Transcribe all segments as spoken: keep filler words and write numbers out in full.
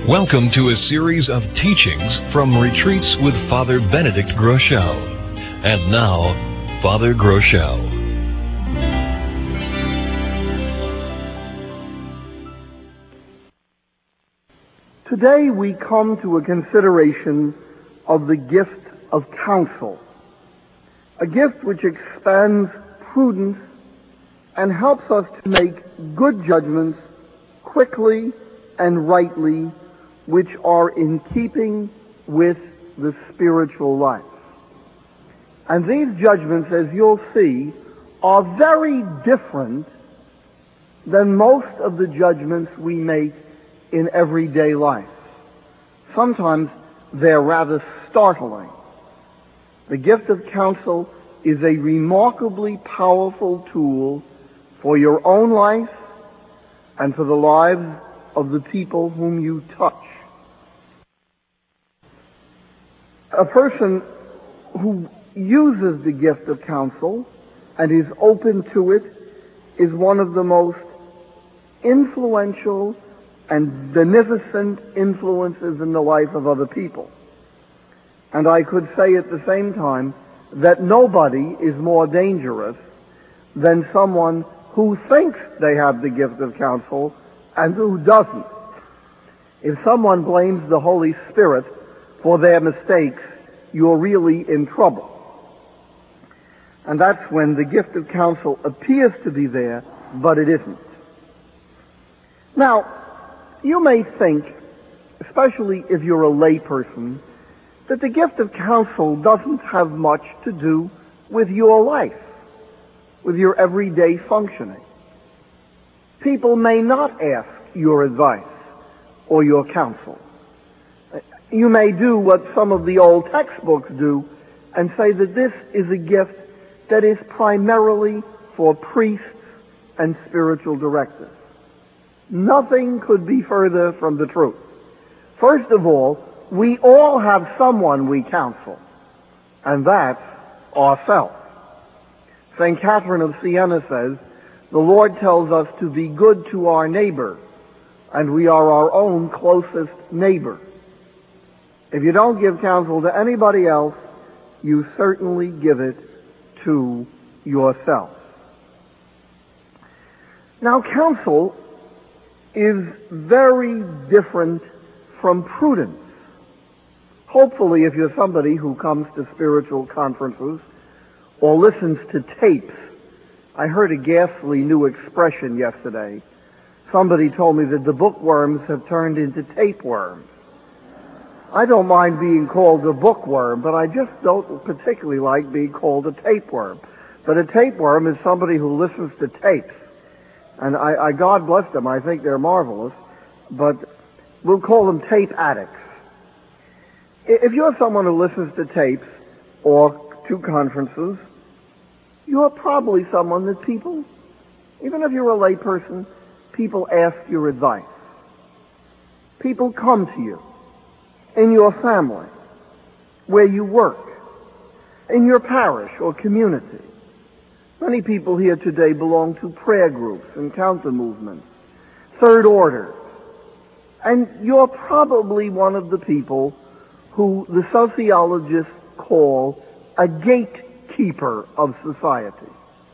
Welcome to a series of teachings from Retreats with Father Benedict Groeschel. And now, Father Groeschel. Today we come to a consideration of the gift of counsel, a gift which expands prudence and helps us to make good judgments quickly and rightly, which are in keeping with the spiritual life. And these judgments, as you'll see, are very different than most of the judgments we make in everyday life. Sometimes they're rather startling. The gift of counsel is a remarkably powerful tool for your own life and for the lives of the people whom you touch. A person who uses the gift of counsel and is open to it is one of the most influential and beneficent influences in the life of other people. And I could say at the same time that nobody is more dangerous than someone who thinks they have the gift of counsel and who doesn't. If someone blames the Holy Spirit for their mistakes, you're really in trouble. And that's when the gift of counsel appears to be there, but it isn't. Now, you may think, especially if you're a layperson, that the gift of counsel doesn't have much to do with your life, with your everyday functioning. People may not ask your advice or your counsel. You may do what some of the old textbooks do and say that this is a gift that is primarily for priests and spiritual directors. Nothing could be further from the truth. First of all, we all have someone we counsel, and that's ourselves. Saint Catherine of Siena says, the Lord tells us to be good to our neighbor, and we are our own closest neighbor. If you don't give counsel to anybody else, you certainly give it to yourself. Now, counsel is very different from prudence. Hopefully, if you're somebody who comes to spiritual conferences or listens to tapes, I heard a ghastly new expression yesterday. Somebody told me that the bookworms have turned into tapeworms. I don't mind being called a bookworm, but I just don't particularly like being called a tapeworm. But a tapeworm is somebody who listens to tapes. And I, I God bless them, I think they're marvelous, but we'll call them tape addicts. If you're someone who listens to tapes or to conferences, you're probably someone that people, even if you're a lay person, people ask your advice. People come to you in your family, where you work, in your parish or community. Many people here today belong to prayer groups and counter movements, third orders. And you're probably one of the people who the sociologists call a gatekeeper of society.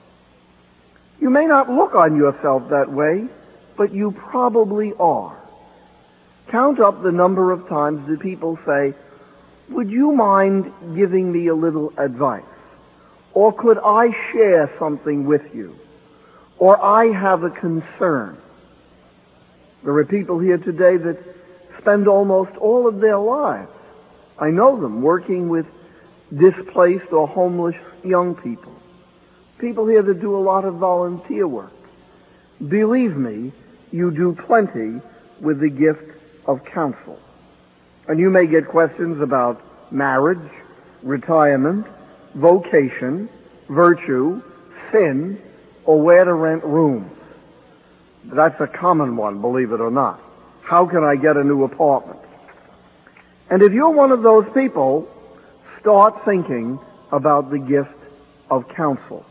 You may not look on yourself that way, but you probably are. Count up the number of times that people say, would you mind giving me a little advice? Or could I share something with you? Or I have a concern. There are people here today that spend almost all of their lives, I know them, working with displaced or homeless young people. People here that do a lot of volunteer work. Believe me, you do plenty with the gift of counsel. And you may get questions about marriage, retirement, vocation, virtue, sin, or where to rent rooms. That's a common one, believe it or not. How can I get a new apartment? And if you're one of those people, start thinking about the gift of counsel.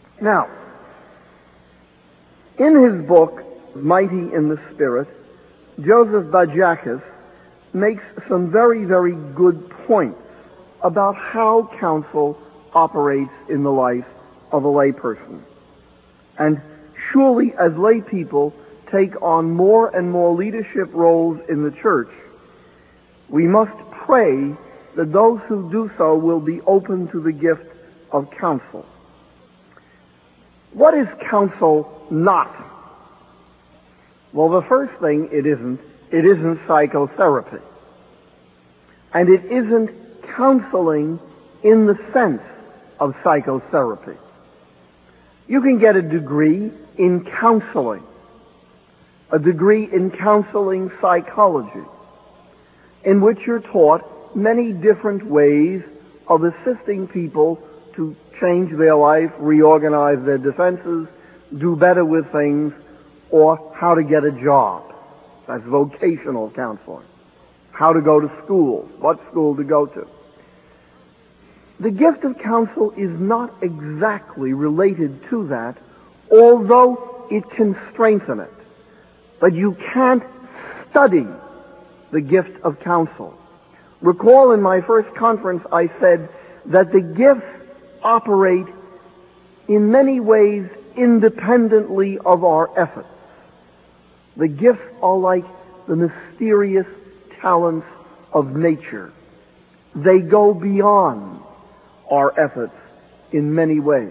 Now, in his book, Mighty in the Spirit, Joseph Bajakis makes some very, very good points about how counsel operates in the life of a layperson. And surely as lay people take on more and more leadership roles in the church, we must pray that those who do so will be open to the gift of counsel. What is counsel not? Well, the first thing it isn't, it isn't psychotherapy. And it isn't counseling in the sense of psychotherapy. You can get a degree in counseling, a degree in counseling psychology, in which you're taught many different ways of assisting people to change their life, reorganize their defenses, do better with things, or how to get a job. That's vocational counseling. How to go to school, what school to go to. The gift of counsel is not exactly related to that, although it can strengthen it. But you can't study the gift of counsel. Recall in my first conference I said that the gifts operate in many ways independently of our efforts. The gifts are like the mysterious talents of nature. They go beyond our efforts in many ways.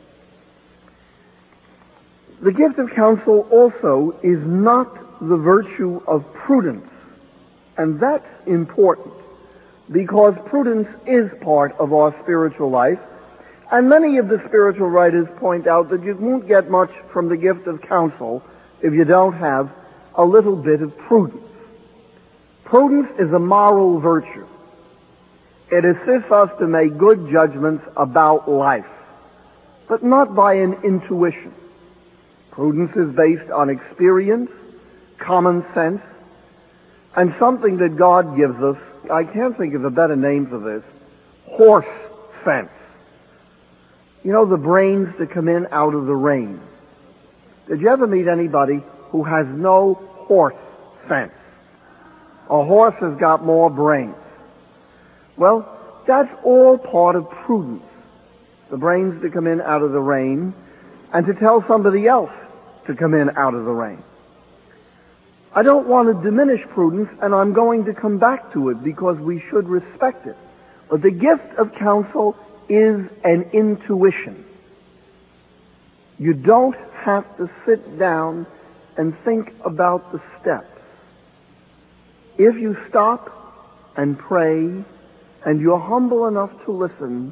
The gift of counsel also is not the virtue of prudence, and that's important because prudence is part of our spiritual life, and many of the spiritual writers point out that you won't get much from the gift of counsel if you don't have a little bit of prudence. Prudence is a moral virtue. It assists us to make good judgments about life, but not by an intuition. Prudence is based on experience, common sense, and something that God gives us. I can't think of a better name for this. Horse sense. You know, the brains that come in out of the rain. Did you ever meet anybody who has no horse sense? A horse has got more brains. Well, that's all part of prudence. The brains that come in out of the rain, and to tell somebody else to come in out of the rain. I don't want to diminish prudence, and I'm going to come back to it because we should respect it. But the gift of counsel is an intuition. You don't have to sit down and think about the steps. If you stop and pray, and you're humble enough to listen,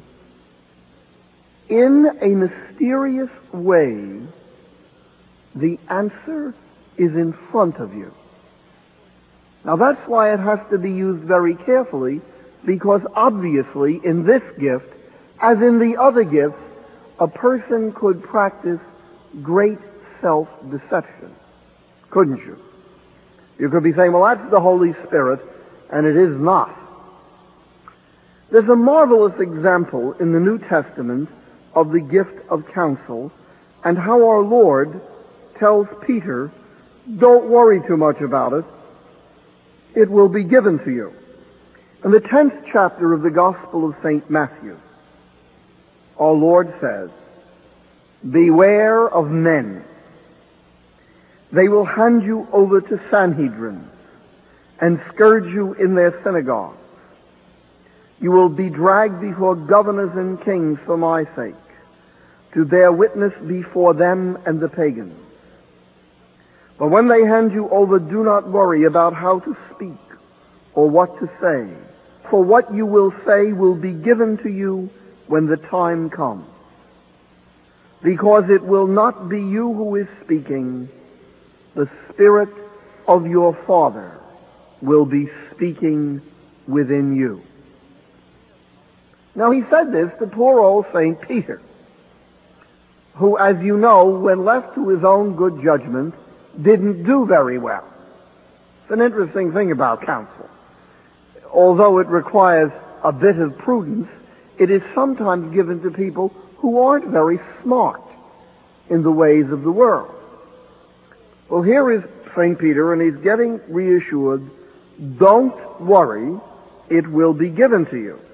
in a mysterious way, the answer is in front of you. Now that's why it has to be used very carefully, because obviously in this gift, as in the other gifts, a person could practice great self-deception. Couldn't you? You could be saying, well, that's the Holy Spirit, and it is not. There's a marvelous example in the New Testament of the gift of counsel and how our Lord tells Peter, don't worry too much about it. It will be given to you. In the tenth chapter of the Gospel of Saint Matthew, our Lord says, beware of men. They will hand you over to Sanhedrin and scourge you in their synagogues. You will be dragged before governors and kings for my sake, to bear witness before them and the pagans. But when they hand you over, do not worry about how to speak or what to say, for what you will say will be given to you when the time comes. Because it will not be you who is speaking, the Spirit of your Father will be speaking within you. Now he said this to poor old Saint Peter, who, as you know, when left to his own good judgment, didn't do very well. It's an interesting thing about counsel. Although it requires a bit of prudence, it is sometimes given to people who aren't very smart in the ways of the world. Well, here is Saint Peter, and he's getting reassured, don't worry, it will be given to you.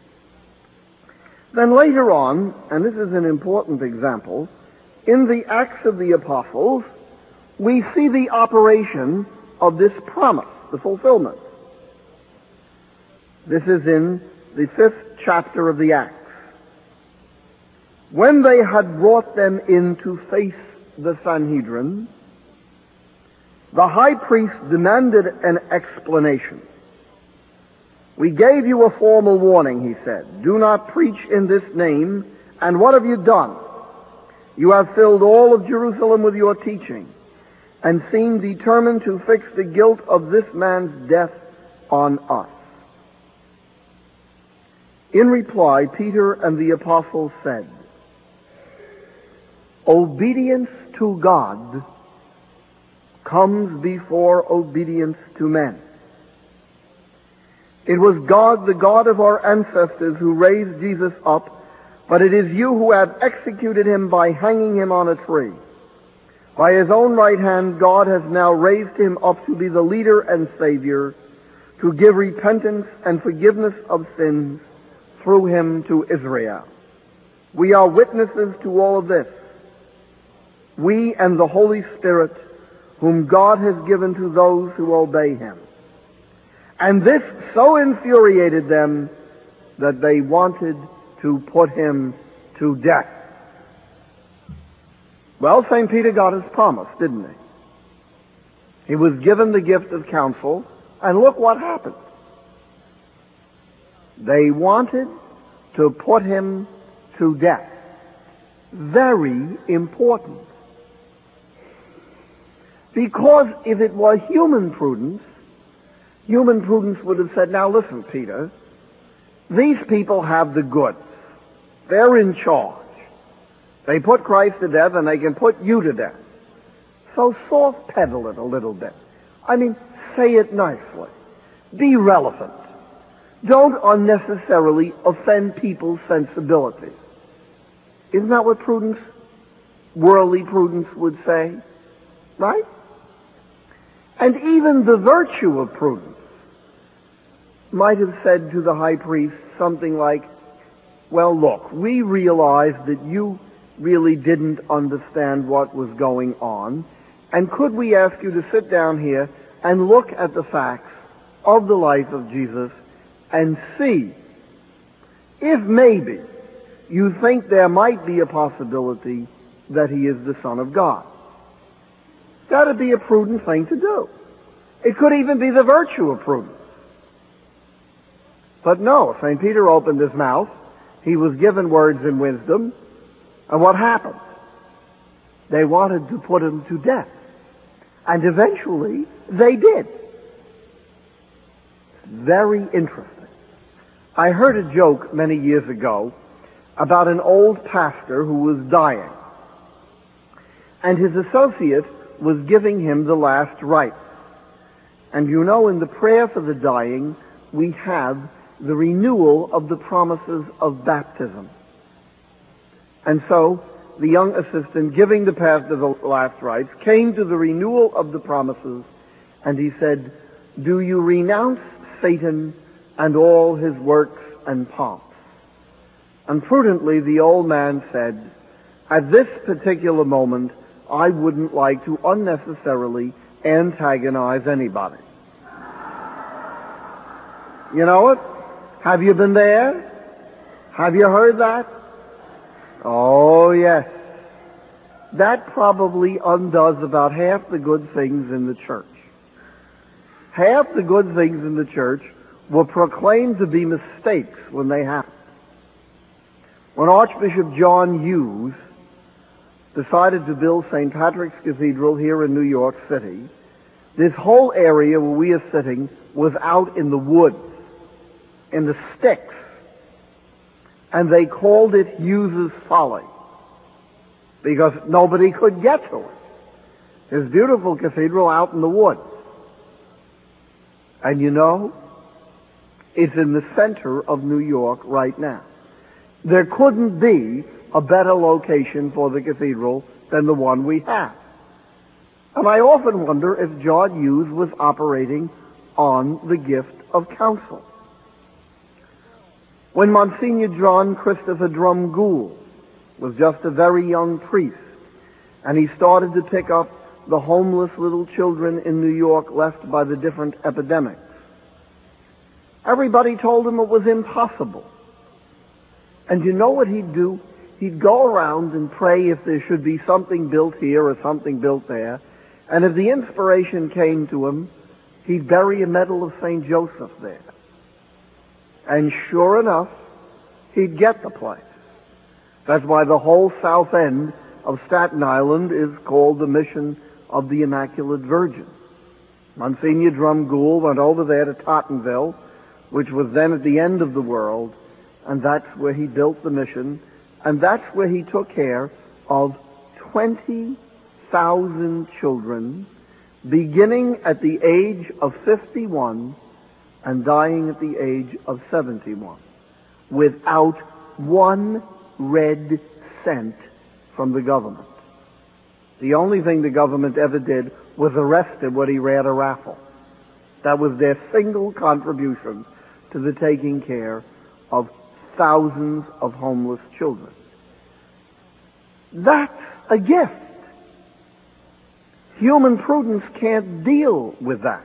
Then later on, and this is an important example, in the Acts of the Apostles, we see the operation of this promise, the fulfillment. This is in the fifth chapter of the Acts. When they had brought them in to face the Sanhedrin, the high priest demanded an explanation. We gave you a formal warning, he said. Do not preach in this name. And what have you done? You have filled all of Jerusalem with your teaching, and seem determined to fix the guilt of this man's death on us. In reply, Peter and the apostles said, obedience to God comes before obedience to men. It was God, the God of our ancestors, who raised Jesus up, but it is you who have executed him by hanging him on a tree. By his own right hand, God has now raised him up to be the leader and Savior, to give repentance and forgiveness of sins through him to Israel. We are witnesses to all of this. We and the Holy Spirit, whom God has given to those who obey him. And this so infuriated them that they wanted to put him to death. Well, Saint Peter got his promise, didn't he? He was given the gift of counsel, and look what happened. They wanted to put him to death. Very important. Because if it was human prudence, human prudence would have said, now listen, Peter, these people have the goods. They're in charge. They put Christ to death and they can put you to death. So soft pedal it a little bit. I mean, say it nicely. Be relevant. Don't unnecessarily offend people's sensibilities. Isn't that what prudence, worldly prudence would say? Right? And even the virtue of prudence might have said to the high priest something like, well, look, we realize that you really didn't understand what was going on, and could we ask you to sit down here and look at the facts of the life of Jesus and see if maybe you think there might be a possibility that he is the Son of God. That would be a prudent thing to do. It could even be the virtue of prudence. But no, Saint Peter opened his mouth. He was given words and wisdom. And what happened? They wanted to put him to death. And eventually, they did. Very interesting. I heard a joke many years ago about an old pastor who was dying. And his associate was giving him the last rites. And you know, in the prayer for the dying, we have the renewal of the promises of baptism. And so, the young assistant, giving the pastor the last rites, came to the renewal of the promises, and he said, do you renounce Satan and all his works and pomps? And prudently, the old man said, at this particular moment, I wouldn't like to unnecessarily antagonize anybody. You know it? Have you been there? Have you heard that? Oh, yes. That probably undoes about half the good things in the church. Half the good things in the church were proclaimed to be mistakes when they happened. When Archbishop John Hughes decided to build Saint Patrick's Cathedral here in New York City, this whole area where we are sitting was out in the woods, in the sticks. And they called it Hughes's Folly, because nobody could get to it. His beautiful cathedral out in the woods. And you know, it's in the center of New York right now. There couldn't be a better location for the cathedral than the one we have. And I often wonder if John Hughes was operating on the gift of counsel. When Monsignor John Christopher Drum Gould was just a very young priest, and he started to pick up the homeless little children in New York left by the different epidemics, everybody told him it was impossible. And you know what he'd do? He'd go around and pray if there should be something built here or something built there. And if the inspiration came to him, he'd bury a medal of Saint Joseph there. And sure enough, he'd get the place. That's why the whole south end of Staten Island is called the Mission of the Immaculate Virgin. Monsignor Drum Gould went over there to Tottenville, which was then at the end of the world, and that's where he built the mission, and that's where he took care of twenty thousand children, beginning at the age of fifty-one and dying at the age of seventy-one, without one red cent from the government. The only thing the government ever did was arrest him when he ran a raffle. That was their single contribution to the taking care of thousands of homeless children. That's a gift. Human prudence can't deal with that.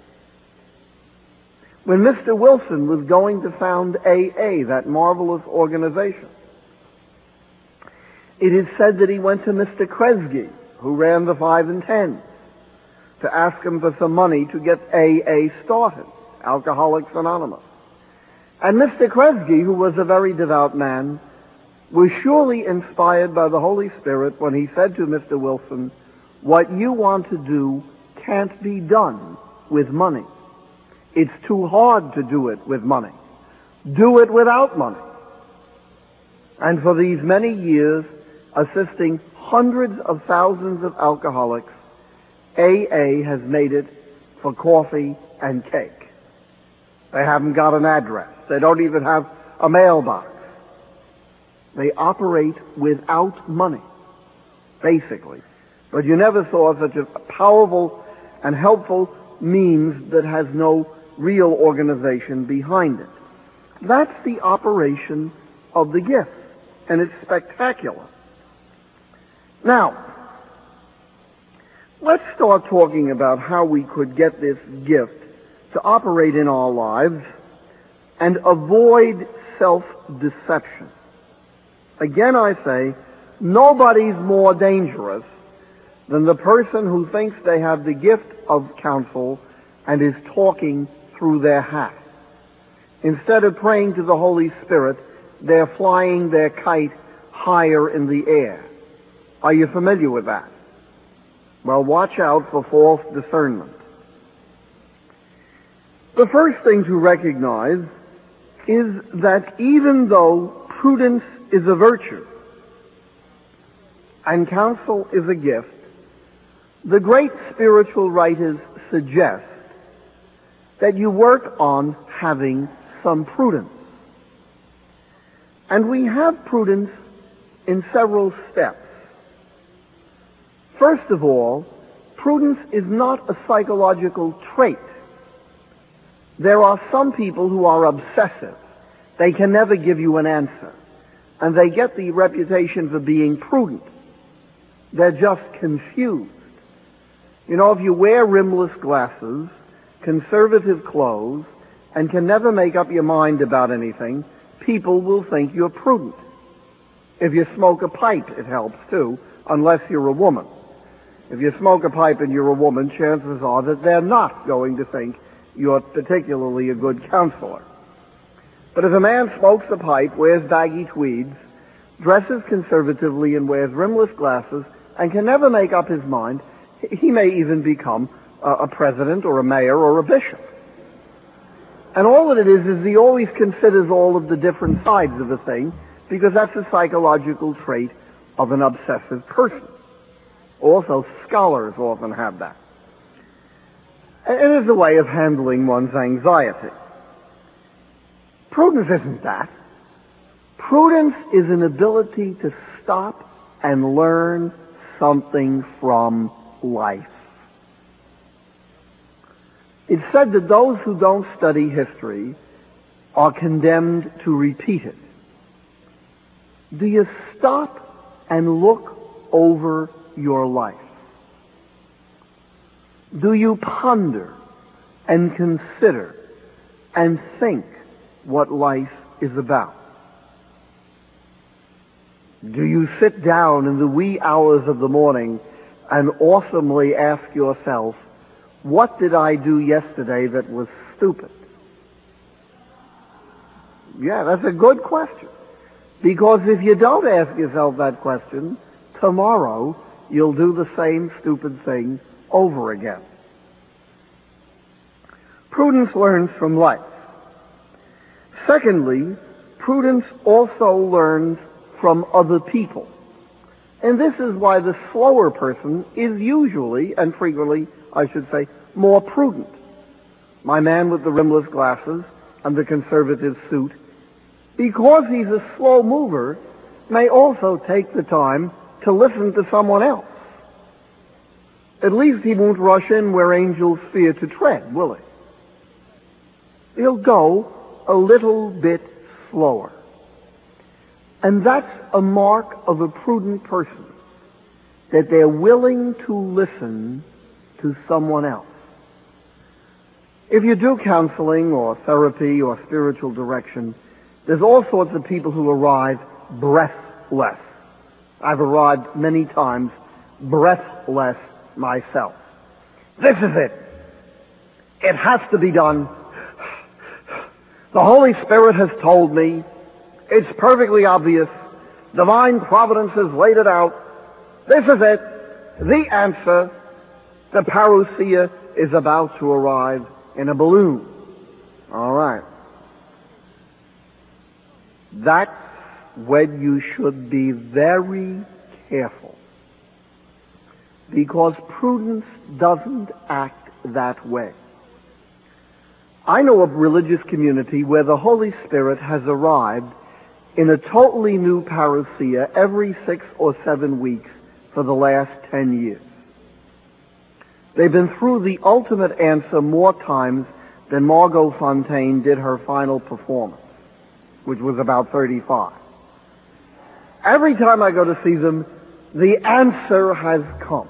When Mister Wilson was going to found A A, that marvelous organization, it is said that he went to Mister Kresge, who ran the Five and Ten, to ask him for some money to get A A started, Alcoholics Anonymous. And Mister Kresge, who was a very devout man, was surely inspired by the Holy Spirit when he said to Mister Wilson, "What you want to do can't be done with money. It's too hard to do it with money. Do it without money." And for these many years, assisting hundreds of thousands of alcoholics, A A has made it for coffee and cake. They haven't got an address. They don't even have a mailbox. They operate without money, basically. But you never saw such a powerful and helpful means that has no real organization behind it. That's the operation of the gift, and it's spectacular. Now, let's start talking about how we could get this gift to operate in our lives and avoid self-deception. Again, I say, nobody's more dangerous than the person who thinks they have the gift of counsel and is talking through their hat. Instead of praying to the Holy Spirit, they're flying their kite higher in the air. Are you familiar with that? Well, watch out for false discernment. The first thing to recognize is that even though prudence is a virtue and counsel is a gift, the great spiritual writers suggest that you work on having some prudence. And we have prudence in several steps. First of all, prudence is not a psychological trait. There are some people who are obsessive. They can never give you an answer. And they get the reputation for being prudent. They're just confused. You know, if you wear rimless glasses, conservative clothes, and can never make up your mind about anything, people will think you're prudent. If you smoke a pipe, it helps too, unless you're a woman. If you smoke a pipe and you're a woman, chances are that they're not going to think you're particularly a good counselor. But if a man smokes a pipe, wears baggy tweeds, dresses conservatively and wears rimless glasses, and can never make up his mind, he may even become a, a president or a mayor or a bishop. And all that it is is he always considers all of the different sides of a thing, because that's a psychological trait of an obsessive person. Also, scholars often have that. It is a way of handling one's anxiety. Prudence isn't that. Prudence is an ability to stop and learn something from life. It's said that those who don't study history are condemned to repeat it. Do you stop and look over your life? Do you ponder and consider and think what life is about? Do you sit down in the wee hours of the morning and awesomely ask yourself, what did I do yesterday that was stupid? Yeah, that's a good question. Because if you don't ask yourself that question, tomorrow you'll do the same stupid thing over again. Prudence learns from life. Secondly, prudence also learns from other people. And this is why the slower person is usually, and frequently, I should say, more prudent. My man with the rimless glasses and the conservative suit, because he's a slow mover, may also take the time to listen to someone else. At least he won't rush in where angels fear to tread, will he? He'll go a little bit slower. And that's a mark of a prudent person, that they're willing to listen to someone else. If you do counseling or therapy or spiritual direction, there's all sorts of people who arrive breathless. I've arrived many times breathless myself. This is it. It has to be done. The Holy Spirit has told me. It's perfectly obvious. Divine providence has laid it out. This is it. The answer. The parousia is about to arrive in a balloon. All right. That's when you should be very careful. Because prudence doesn't act that way. I know of a religious community where the Holy Spirit has arrived in a totally new parousia every six or seven weeks for the last ten years. They've been through the ultimate answer more times than Margot Fontaine did her final performance, which was about thirty-five. Every time I go to see them, the answer has come.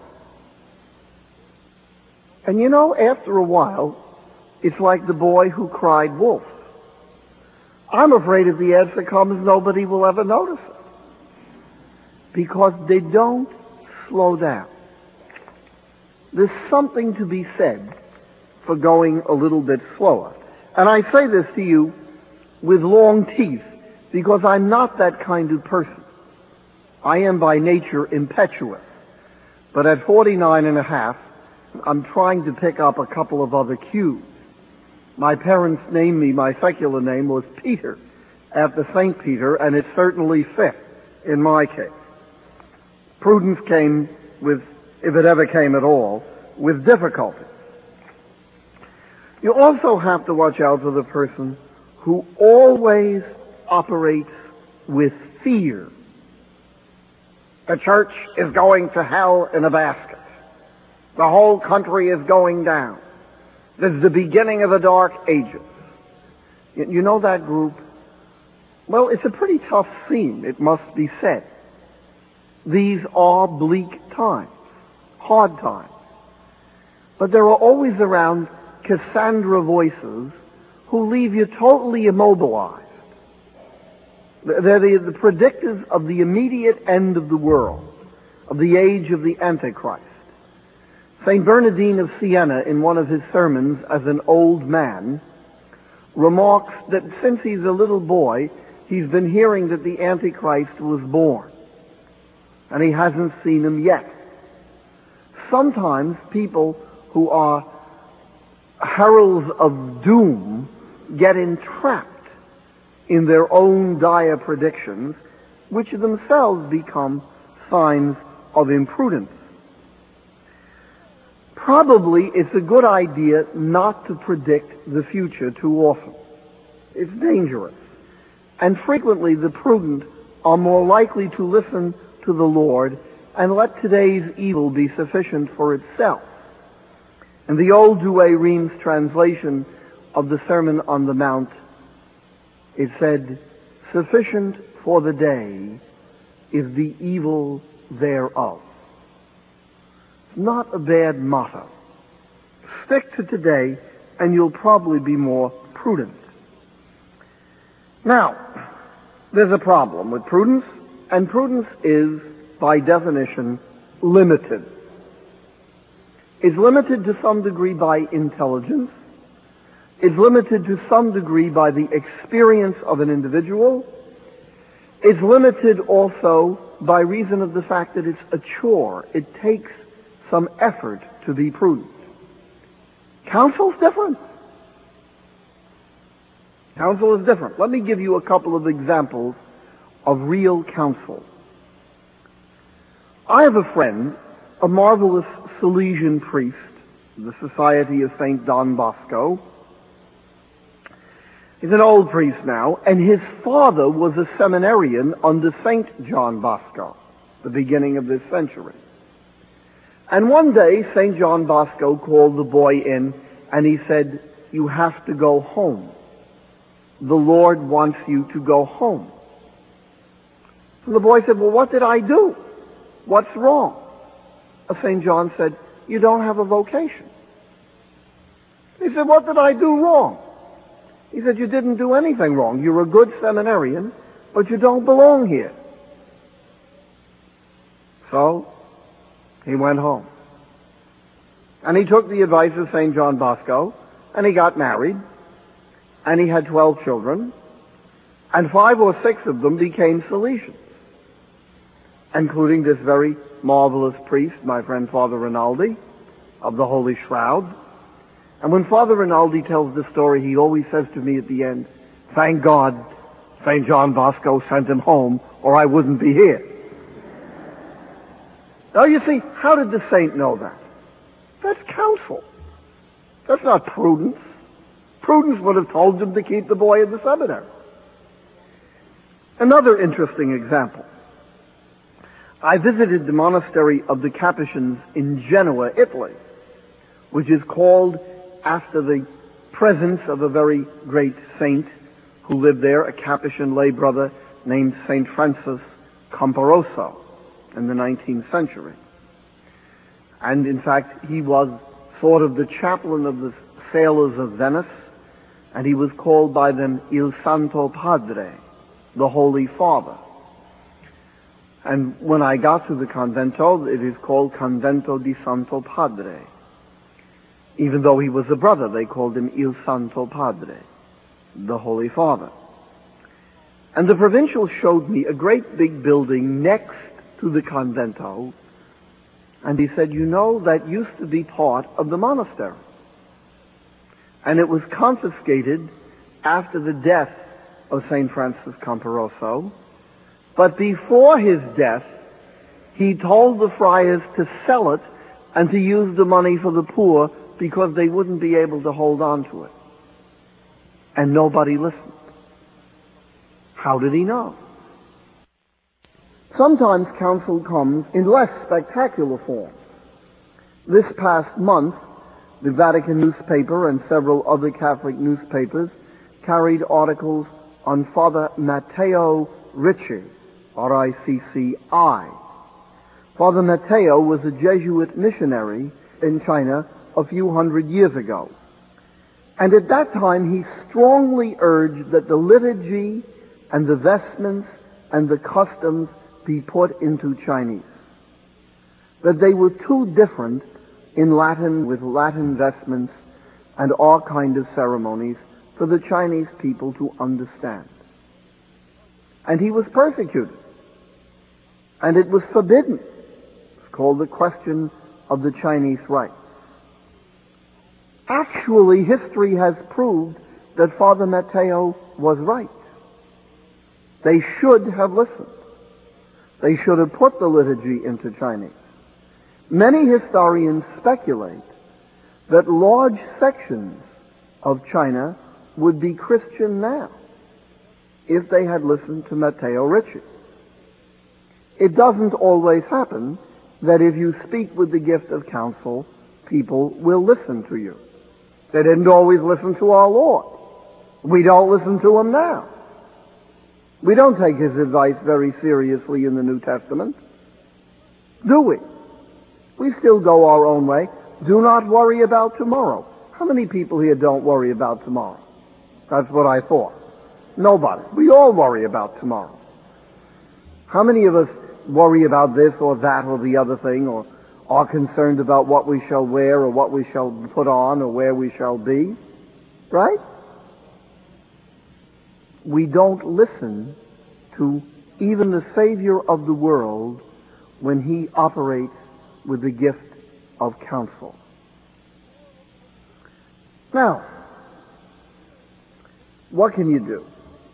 And you know, after a while, it's like the boy who cried wolf. I'm afraid if the answer comes, nobody will ever notice it. Because they don't slow down. There's something to be said for going a little bit slower. And I say this to you with long teeth, because I'm not that kind of person. I am by nature impetuous. But at forty-nine and a half, I'm trying to pick up a couple of other cues. My parents named me, my secular name was Peter, after Saint Peter, and it certainly fit in my case. Prudence came with, if it ever came at all, with difficulty. You also have to watch out for the person who always operates with fear. The church is going to hell in a basket. The whole country is going down. This is the beginning of the Dark Ages. You know that group? Well, it's a pretty tough scene, it must be said. These are bleak times, hard times. But there are always around Cassandra voices who leave you totally immobilized. They're the, the predictors of the immediate end of the world, of the age of the Antichrist. Saint Bernardine of Siena, in one of his sermons as an old man, remarks that since he's a little boy, he's been hearing that the Antichrist was born, and he hasn't seen him yet. Sometimes people who are heralds of doom get entrapped in their own dire predictions, which themselves become signs of imprudence. Probably it's a good idea not to predict the future too often. It's dangerous. And frequently the prudent are more likely to listen to the Lord and let today's evil be sufficient for itself. In the old Douay-Rheims translation of the Sermon on the Mount, it said, "Sufficient for the day is the evil thereof." Not a bad motto. Stick to today and you'll probably be more prudent. Now, there's a problem with prudence, and prudence is, by definition, limited. It's limited to some degree by intelligence. It's limited to some degree by the experience of an individual. It's limited also by reason of the fact that it's a chore. It takes some effort to be prudent. Counsel's different. Counsel is different. Let me give you a couple of examples of real counsel. I have a friend, a marvelous Salesian priest, the Society of Saint Don Bosco. He's an old priest now, and his father was a seminarian under Saint John Bosco, the beginning of this century. And one day, Saint John Bosco called the boy in, and he said, "You have to go home. The Lord wants you to go home." So the boy said, "Well, what did I do? What's wrong?" Saint John said, "You don't have a vocation." He said, "What did I do wrong?" He said, "You didn't do anything wrong. You're a good seminarian, but you don't belong here." So he went home. And he took the advice of Saint John Bosco, and he got married, and he had twelve children, and five or six of them became Salesians, including this very marvelous priest, my friend Father Rinaldi, of the Holy Shroud. And when Father Rinaldi tells the story, he always says to me at the end, "Thank God Saint John Bosco sent him home, or I wouldn't be here." Now you see, how did the saint know that? That's counsel. That's not prudence. Prudence would have told him to keep the boy in the seminary. Another interesting example. I visited the monastery of the Capuchins in Genoa, Italy, which is called after the presence of a very great saint who lived there, a Capuchin lay brother named Saint Francis Camporoso in the nineteenth century. And in fact, he was sort of the chaplain of the sailors of Venice, and he was called by them Il Santo Padre, the Holy Father. And when I got to the convento, it is called Convento di Santo Padre. Even though he was a brother, they called him Il Santo Padre, the Holy Father. And the provincial showed me a great big building next to the convento, and he said, "You know, that used to be part of the monastery. And it was confiscated after the death of Saint Francis Camporoso. But before his death, he told the friars to sell it and to use the money for the poor because they wouldn't be able to hold on to it." And nobody listened. How did he know? Sometimes counsel comes in less spectacular forms. This past month, the Vatican newspaper and several other Catholic newspapers carried articles on Father Matteo Ricci, R I C C I. Father Matteo was a Jesuit missionary in China a few hundred years ago. And at that time he strongly urged that the liturgy and the vestments and the customs be put into Chinese. That they were too different in Latin, with Latin vestments and all kind of ceremonies, for the Chinese people to understand. And he was persecuted. And it was forbidden. It's called the question of the Chinese rites. Actually, history has proved that Father Matteo was right. They should have listened. They should have put the liturgy into Chinese. Many historians speculate that large sections of China would be Christian now if they had listened to Matteo Ricci. It doesn't always happen that if you speak with the gift of counsel, people will listen to you. They didn't always listen to our Lord. We don't listen to him now. We don't take his advice very seriously in the New Testament, do we? We still go our own way. Do not worry about tomorrow. How many people here don't worry about tomorrow? That's what I thought. Nobody. We all worry about tomorrow. How many of us worry about this or that or the other thing, or are concerned about what we shall wear or what we shall put on or where we shall be? Right? We don't listen to even the Savior of the world when he operates with the gift of counsel. Now, what can you do?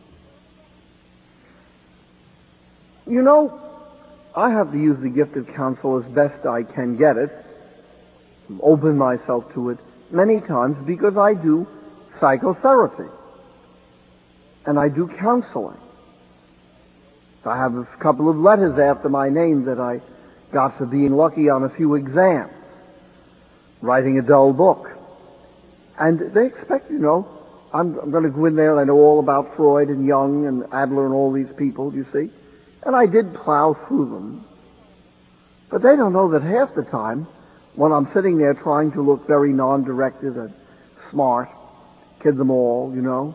You know, I have to use the gift of counsel as best I can get it, open myself to it many times because I do psychotherapy and I do counseling. I have a couple of letters after my name that I got for being lucky on a few exams, writing a dull book. And they expect, you know, I'm, I'm going to go in there and I know all about Freud and Jung and Adler and all these people, you see. And I did plow through them. But they don't know that half the time, when I'm sitting there trying to look very non-directed and smart, kid them all, you know,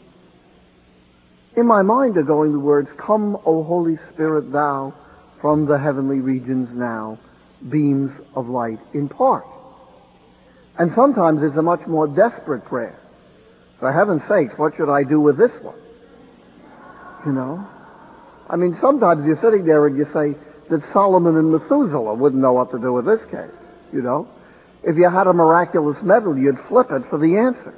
in my mind are going the words, "Come, O Holy Spirit, thou from the heavenly regions now, beams of light impart." And sometimes it's a much more desperate prayer. For heaven's sakes, what should I do with this one? You know? I mean, sometimes you're sitting there and you say that Solomon and Methuselah wouldn't know what to do with this case, you know? If you had a miraculous medal, you'd flip it for the answer.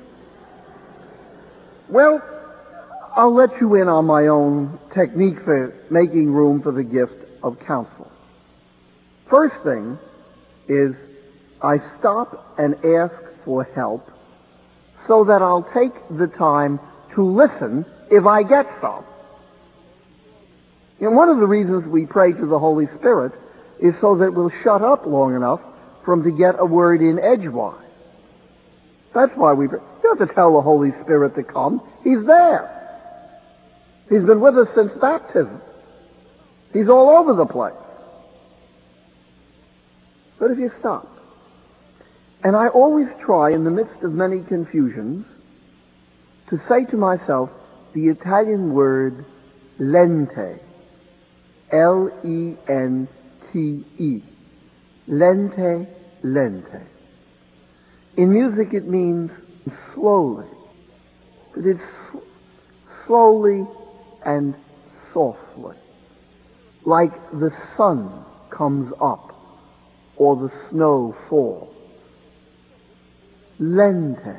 Well, I'll let you in on my own technique for making room for the gift of counsel. First thing is I stop and ask for help so that I'll take the time to listen if I get some. And one of the reasons we pray to the Holy Spirit is so that we'll shut up long enough for him to get a word in edgewise. That's why we pray. You don't have to tell the Holy Spirit to come. He's there. He's been with us since baptism. He's all over the place. But if you stop, and I always try in the midst of many confusions to say to myself the Italian word lente, L E N T E, lente, lente. In music it means slowly, but it's slowly and softly, like the sun comes up or the snow falls. Lente.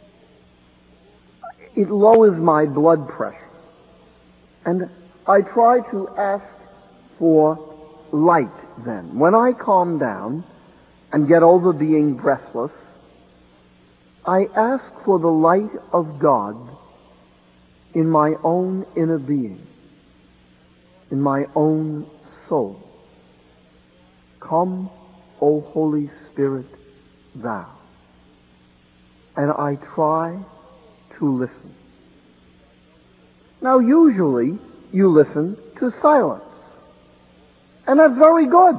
It lowers my blood pressure. And I try to ask for light then. When I calm down and get over being breathless, I ask for the light of God in my own inner being, in my own soul. Come, O Holy Spirit, thou. And I try to listen. Now, usually, you listen to silence. And that's very good.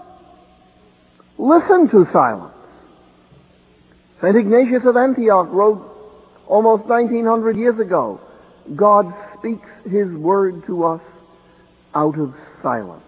Listen to silence. Saint Ignatius of Antioch wrote almost nineteen hundred years ago, God speaks his word to us out of silence.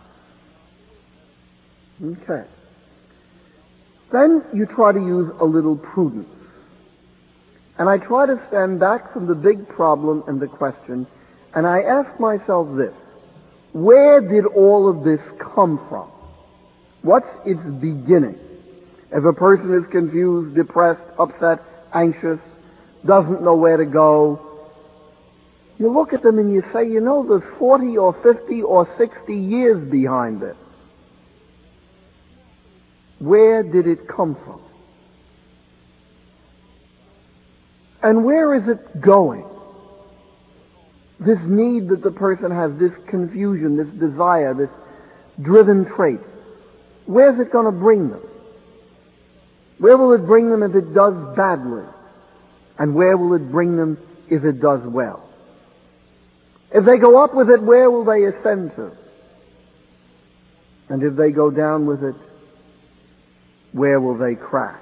Okay. Then you try to use a little prudence. And I try to stand back from the big problem and the question, and I ask myself this: where did all of this come from? What's its beginning? If a person is confused, depressed, upset, anxious, doesn't know where to go, you look at them and you say, you know, there's forty or fifty or sixty years behind this. Where did it come from? And where is it going? This need that the person has, this confusion, this desire, this driven trait, where's it going to bring them? Where will it bring them if it does badly? And where will it bring them if it does well? If they go up with it, where will they ascend to? And if they go down with it, where will they crash?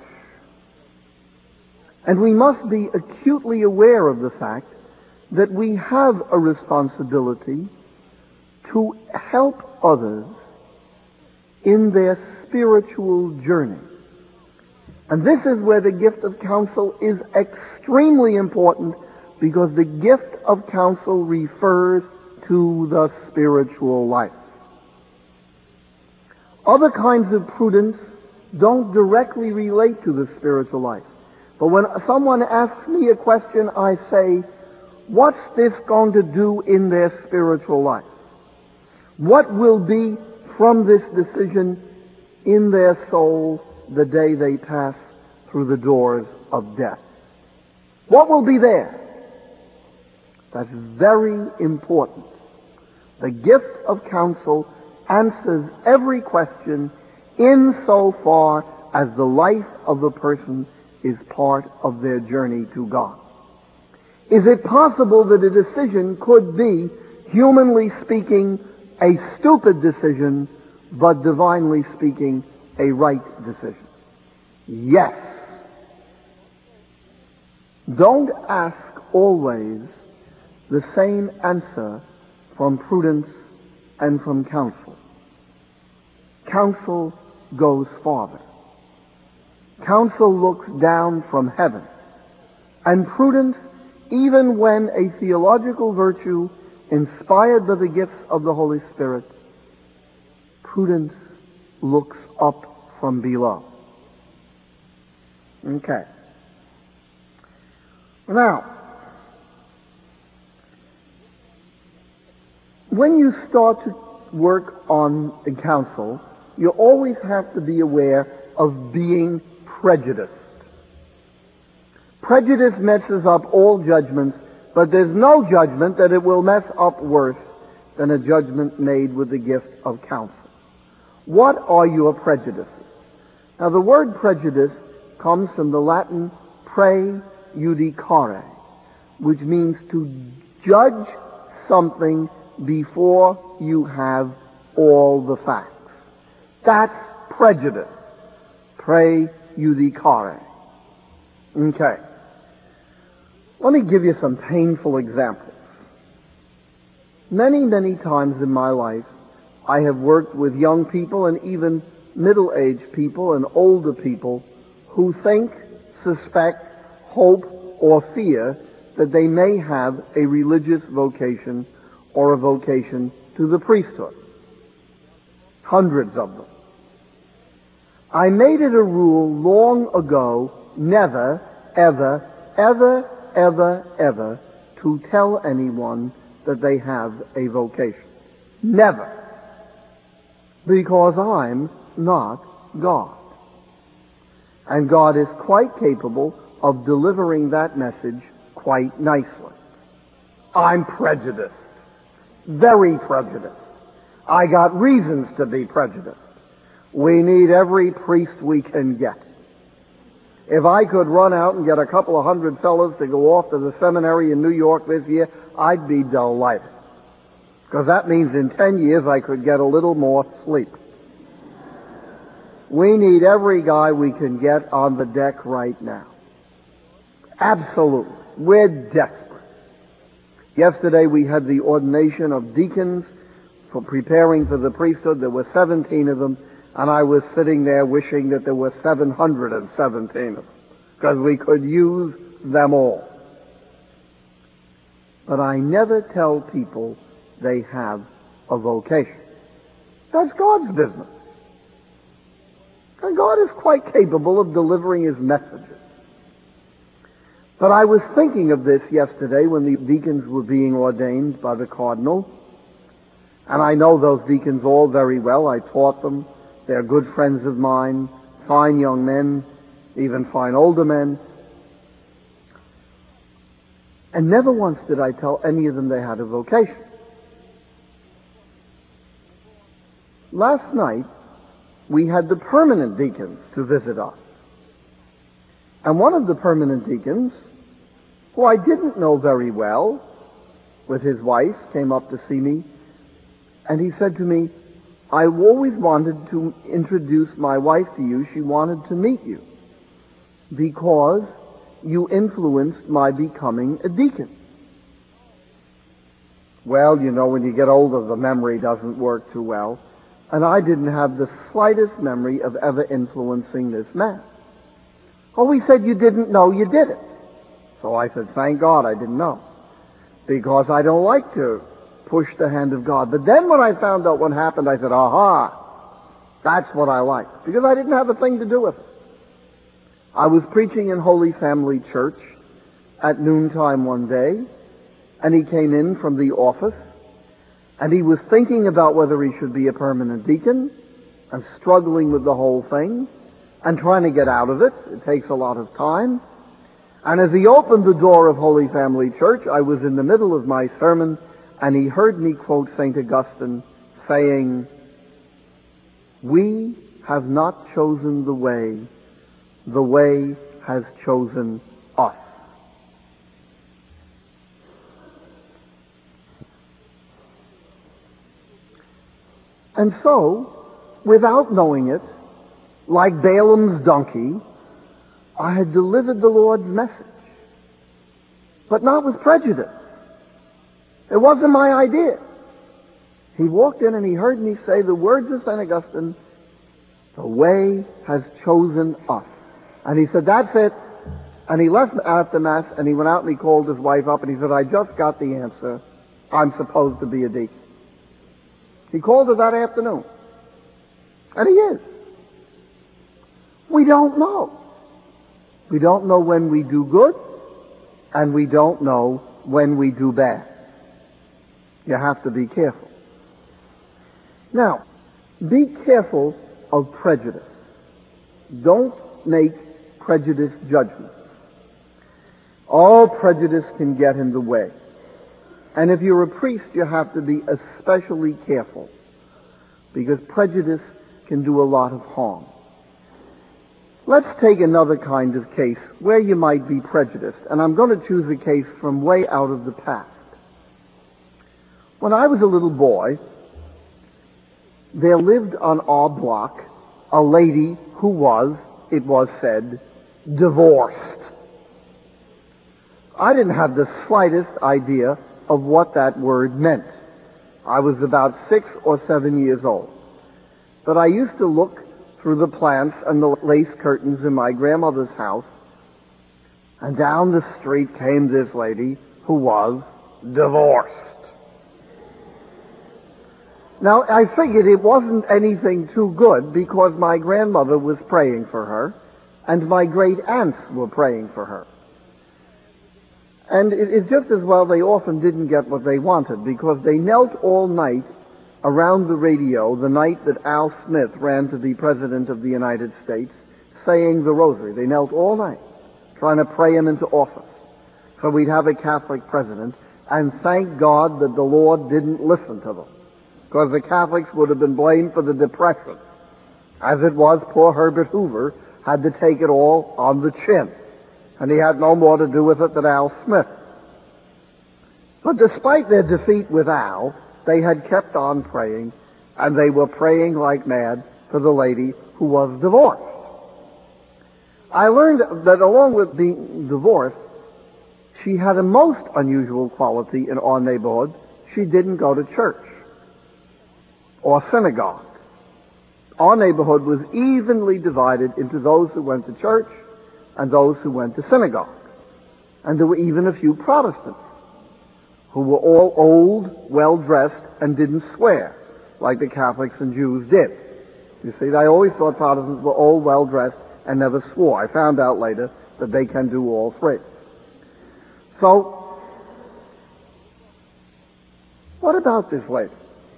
And we must be acutely aware of the fact that we have a responsibility to help others in their spiritual journey. And this is where the gift of counsel is extremely important, because the gift of counsel refers to the spiritual life. Other kinds of prudence don't directly relate to the spiritual life. But when someone asks me a question, I say, what's this going to do in their spiritual life? What will be from this decision in their soul the day they pass through the doors of death? What will be there? That's very important. The gift of counsel answers every question insofar as the life of the person is part of their journey to God. Is it possible that a decision could be, humanly speaking, a stupid decision, but divinely speaking, a right decision? Yes. Don't ask always the same answer from prudence and from counsel. Counsel goes farther. Counsel looks down from heaven. And prudence, even when a theological virtue inspired by the gifts of the Holy Spirit, prudence looks up from below. Okay. Now, when you start to work on the counsel, you always have to be aware of being prejudiced. Prejudice messes up all judgments, but there's no judgment that it will mess up worse than a judgment made with the gift of counsel. What are your prejudices? Now, the word prejudice comes from the Latin prejudicare, which means to judge something before you have all the facts. That's prejudice. Prejudicare. Okay. Let me give you some painful examples. Many, many times in my life, I have worked with young people and even middle-aged people and older people who think, suspect, hope, or fear that they may have a religious vocation or a vocation to the priesthood. Hundreds of them. I made it a rule long ago never, ever, ever, ever, ever to tell anyone that they have a vocation. Never. Because I'm not God. And God is quite capable of delivering that message quite nicely. I'm prejudiced. Very prejudiced. I got reasons to be prejudiced. We need every priest we can get. If I could run out and get a couple of hundred fellows to go off to the seminary in New York this year, I'd be delighted. Because that means in ten years I could get a little more sleep. We need every guy we can get on the deck right now. Absolutely. We're desperate. Yesterday we had the ordination of deacons for preparing for the priesthood. There were seventeen of them, and I was sitting there wishing that there were seven hundred seventeen of them, because we could use them all. But I never tell people they have a vocation. That's God's business. And God is quite capable of delivering His messages. But I was thinking of this yesterday when the deacons were being ordained by the cardinal. And I know those deacons all very well. I taught them. They're good friends of mine, fine young men, even fine older men. And never once did I tell any of them they had a vocation. Last night, we had the permanent deacons to visit us. And one of the permanent deacons, who I didn't know very well, with his wife, came up to see me, and he said to me, I always wanted to introduce my wife to you. She wanted to meet you because you influenced my becoming a deacon. Well, you know, when you get older, the memory doesn't work too well. And I didn't have the slightest memory of ever influencing this man. Oh, he said, you didn't know you did it. So I said, thank God I didn't know. Because I don't like to push the hand of God. But then when I found out what happened, I said, aha, that's what I like. Because I didn't have a thing to do with it. I was preaching in Holy Family Church at noontime one day, and he came in from the office, and he was thinking about whether he should be a permanent deacon, and struggling with the whole thing, and trying to get out of it. It takes a lot of time. And as he opened the door of Holy Family Church, I was in the middle of my sermon, and he heard me quote Saint Augustine saying, we have not chosen the way, the way has chosen us. And so, without knowing it, like Balaam's donkey, I had delivered the Lord's message, but not with prejudice. It wasn't my idea. He walked in and he heard me say the words of Saint Augustine, the way has chosen us. And he said, that's it. And he left after Mass and he went out and he called his wife up and he said, I just got the answer. I'm supposed to be a deacon. He called her that afternoon. And he is. We don't know. We don't know when we do good, and we don't know when we do bad. You have to be careful. Now, be careful of prejudice. Don't make prejudiced judgments. All prejudice can get in the way. And if you're a priest, you have to be especially careful, because prejudice can do a lot of harm. Let's take another kind of case where you might be prejudiced, and I'm going to choose a case from way out of the past. When I was a little boy, there lived on our block a lady who was, it was said, divorced. I didn't have the slightest idea of what that word meant. I was about six or seven years old. But I used to look through the plants and the lace curtains in my grandmother's house, and down the street came this lady who was divorced. Now, I figured it wasn't anything too good because my grandmother was praying for her, and my great aunts were praying for her. And it's just as well they often didn't get what they wanted, because they knelt all night around the radio the night that Al Smith ran to be President of the United States, saying the rosary. They knelt all night, trying to pray him into office, so we'd have a Catholic president, and thank God that the Lord didn't listen to them, because the Catholics would have been blamed for the Depression. As it was, poor Herbert Hoover had to take it all on the chin, and he had no more to do with it than Al Smith. But despite their defeat with Al, they had kept on praying, and they were praying like mad for the lady who was divorced. I learned that along with being divorced, she had a most unusual quality in our neighborhood. She didn't go to church or synagogue. Our neighborhood was evenly divided into those who went to church and those who went to synagogue. And there were even a few Protestants who were all old, well-dressed, and didn't swear, like the Catholics and Jews did. You see, I always thought Protestants were old, well-dressed, and never swore. I found out later that they can do all three. So, what about this lady?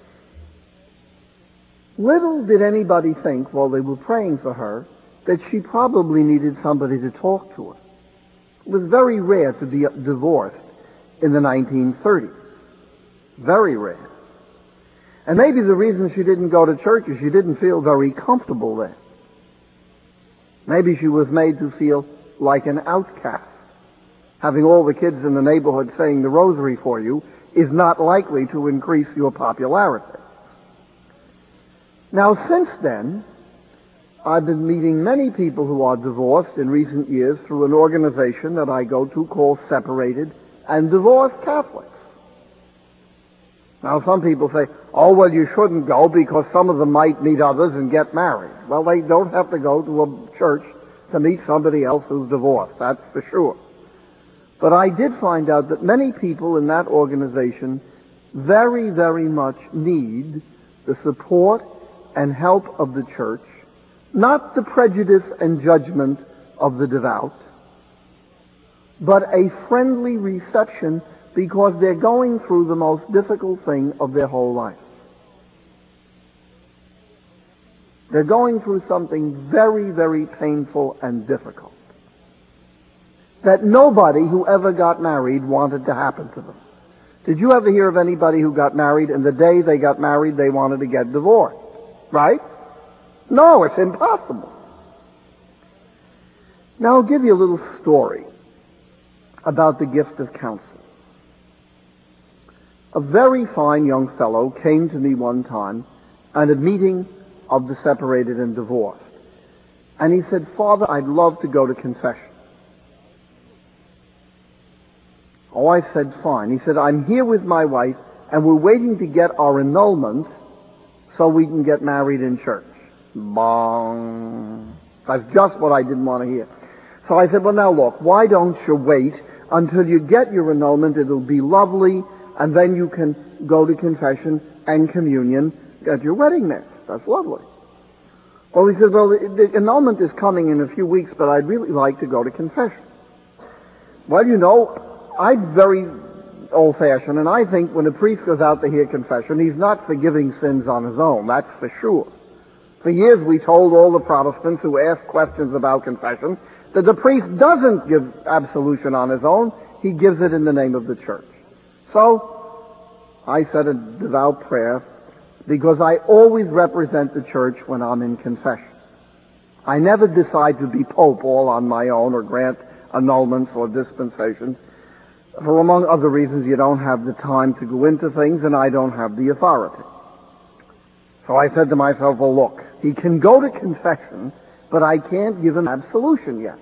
Little did anybody think, while they were praying for her, that she probably needed somebody to talk to her. It was very rare to be divorced in the nineteen thirties. Very rare. And maybe the reason she didn't go to church is she didn't feel very comfortable there. Maybe she was made to feel like an outcast. Having all the kids in the neighborhood saying the rosary for you is not likely to increase your popularity. Now, since then, I've been meeting many people who are divorced in recent years through an organization that I go to called Separated and Divorced Catholics. Now, some people say, oh, well, you shouldn't go because some of them might meet others and get married. Well, they don't have to go to a church to meet somebody else who's divorced, that's for sure. But I did find out that many people in that organization very, very much need the support and help of the church, not the prejudice and judgment of the devout, but a friendly reception because they're going through the most difficult thing of their whole life. They're going through something very, very painful and difficult that nobody who ever got married wanted to happen to them. Did you ever hear of anybody who got married and the day they got married they wanted to get divorced? Right? No, it's impossible. Now I'll give you a little story about the gift of counsel. A very fine young fellow came to me one time at a meeting of the Separated and Divorced. And he said, Father, I'd love to go to confession. Oh, I said, fine. He said, I'm here with my wife and we're waiting to get our annulment so we can get married in church. Bong. That's just what I didn't want to hear. So I said, well, now look, why don't you wait until you get your annulment? It'll be lovely, and then you can go to confession and communion at your wedding there. That's lovely. Well, he said, well, the annulment is coming in a few weeks, but I'd really like to go to confession. Well, you know, I'm very old-fashioned, and I think when a priest goes out to hear confession, he's not forgiving sins on his own, that's for sure. For years we told all the Protestants who asked questions about confession that the priest doesn't give absolution on his own, he gives it in the name of the church. So, I said a devout prayer because I always represent the church when I'm in confession. I never decide to be pope all on my own or grant annulments or dispensations. For among other reasons, you don't have the time to go into things and I don't have the authority. So I said to myself, well, look, he can go to confession, but I can't give him absolution yet.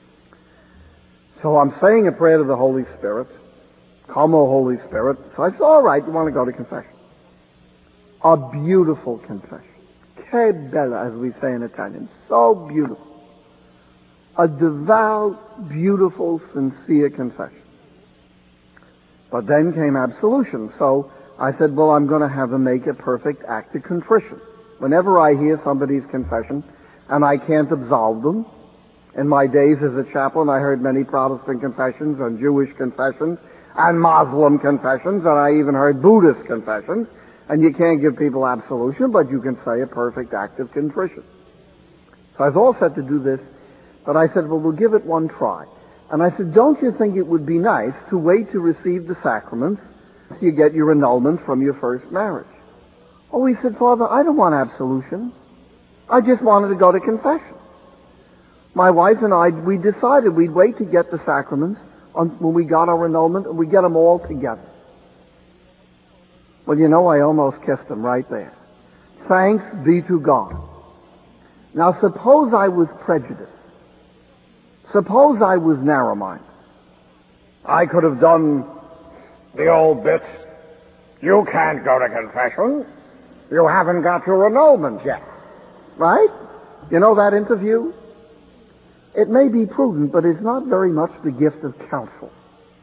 So I'm saying a prayer to the Holy Spirit. Come, O Holy Spirit. So I said, all right, you want to go to confession. A beautiful confession. Che bella, as we say in Italian. So beautiful. A devout, beautiful, sincere confession. But then came absolution. So I said, well, I'm going to have him make a perfect act of contrition. Whenever I hear somebody's confession and I can't absolve them, in my days as a chaplain, I heard many Protestant confessions and Jewish confessions and Muslim confessions, and I even heard Buddhist confessions. And you can't give people absolution, but you can say a perfect act of contrition. So I was all set to do this, but I said, well, we'll give it one try. And I said, don't you think it would be nice to wait to receive the sacraments till you get your annulment from your first marriage? Oh, he said, Father, I don't want absolution. I just wanted to go to confession. My wife and I, we decided we'd wait to get the sacraments on, when we got our annulment, and we'd get them all together. Well, you know, I almost kissed him right there. Thanks be to God. Now, suppose I was prejudiced. Suppose I was narrow-minded. I could have done the old bit. You can't go to confession. You haven't got your annulment yet. Right? You know that interview? It may be prudent, but it's not very much the gift of counsel.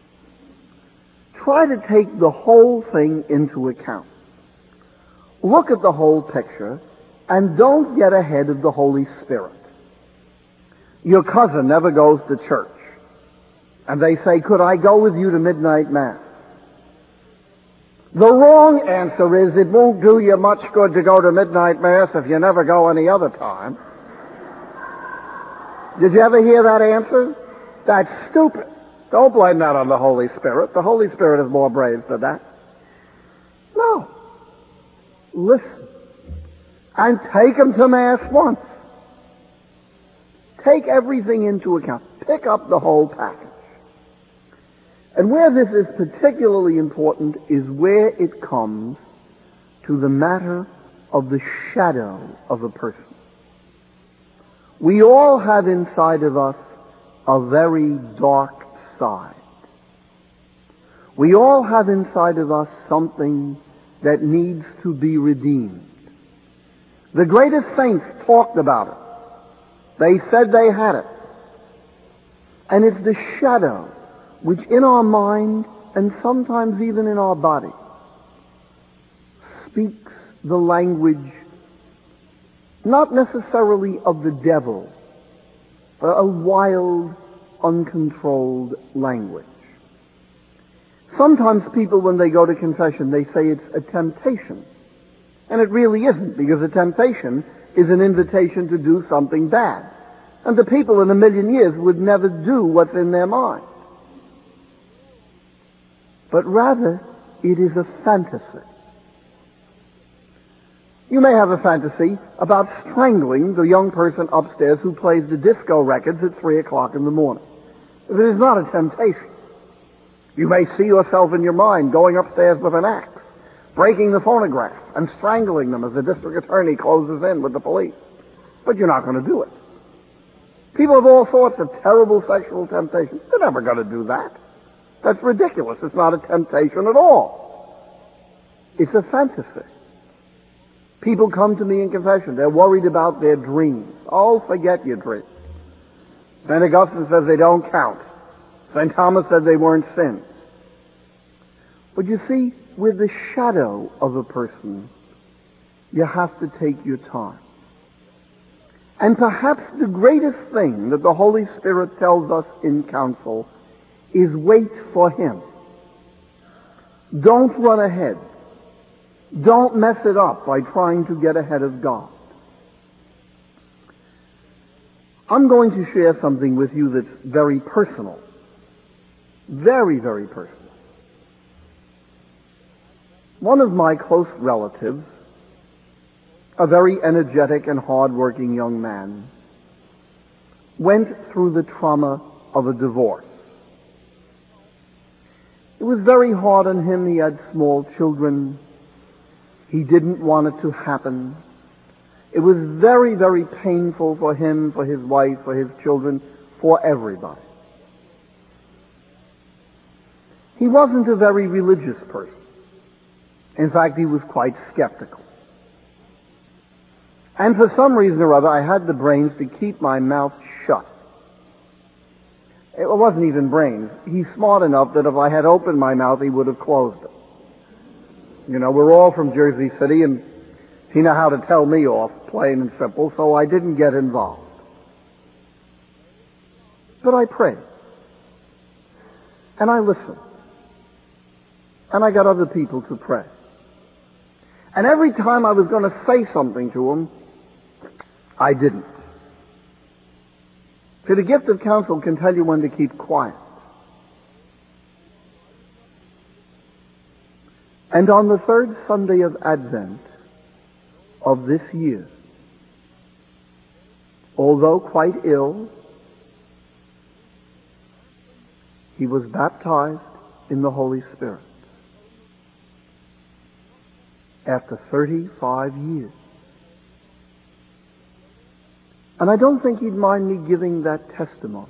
Try to take the whole thing into account. Look at the whole picture and don't get ahead of the Holy Spirit. Your cousin never goes to church and they say, could I go with you to midnight mass? The wrong answer is, it won't do you much good to go to midnight mass if you never go any other time. Did you ever hear that answer? That's stupid. Don't blame that on the Holy Spirit. The Holy Spirit is more brave than that. No. Listen. And take them to Mass once. Take everything into account. pick up the whole package. And where this is particularly important is where it comes to the matter of the shadow of a person. We all have inside of us a very dark side. We all have inside of us something that needs to be redeemed. The greatest saints talked about it. They said they had it. And it's the shadow which in our mind, and sometimes even in our body, speaks the language not necessarily of the devil, but a wild, uncontrolled language. Sometimes people, when they go to confession, they say it's a temptation. And it really isn't, because a temptation is an invitation to do something bad. And the people in a million years would never do what's in their mind. But rather, it is a fantasy. You may have a fantasy about strangling the young person upstairs who plays the disco records at three o'clock in the morning. It is not a temptation. You may see yourself in your mind going upstairs with an axe, breaking the phonograph, and strangling them as the district attorney closes in with the police. But you're not going to do it. People have all sorts of terrible sexual temptations. They're never going to do that. That's ridiculous. It's not a temptation at all. It's a fantasy. People come to me in confession. They're worried about their dreams. Oh, forget your dreams. Saint Augustine says they don't count. Saint Thomas said they weren't sins. But you see, with the shadow of a person, you have to take your time. And perhaps the greatest thing that the Holy Spirit tells us in counsel is wait for Him. Don't run ahead. Don't mess it up by trying to get ahead of God. I'm going to share something with you that's very personal. Very, very personal. One of my close relatives, a very energetic and hard-working young man, went through the trauma of a divorce. It was very hard on him. He had small children. He didn't want it to happen. It was very, very painful for him, for his wife, for his children, for everybody. He wasn't a very religious person. In fact, he was quite skeptical. And for some reason or other, I had the brains to keep my mouth shut. It wasn't even brains. He's smart enough that if I had opened my mouth, he would have closed it. You know, we're all from Jersey City, and he knew how to tell me off, plain and simple, so I didn't get involved. But I prayed. And I listened. And I got other people to pray. And every time I was going to say something to him, I didn't. See, the gift of counsel can tell you when to keep quiet. And on the third Sunday of Advent of this year, although quite ill, he was baptized in the Holy Spirit after thirty-five years. And I don't think he'd mind me giving that testimony.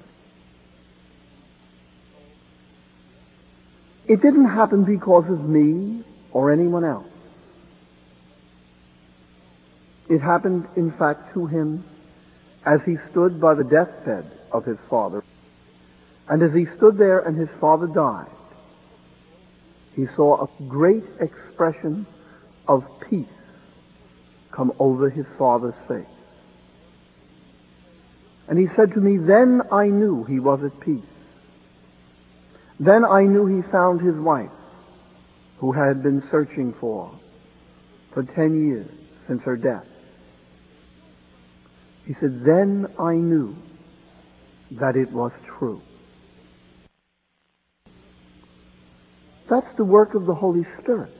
It didn't happen because of me or anyone else. It happened, in fact, to him as he stood by the deathbed of his father. And as he stood there and his father died, he saw a great expression of peace come over his father's face. And he said to me, then I knew he was at peace. Then I knew he found his wife, who had been searching for for ten years since her death. He said, then I knew that it was true. That's the work of the Holy Spirit.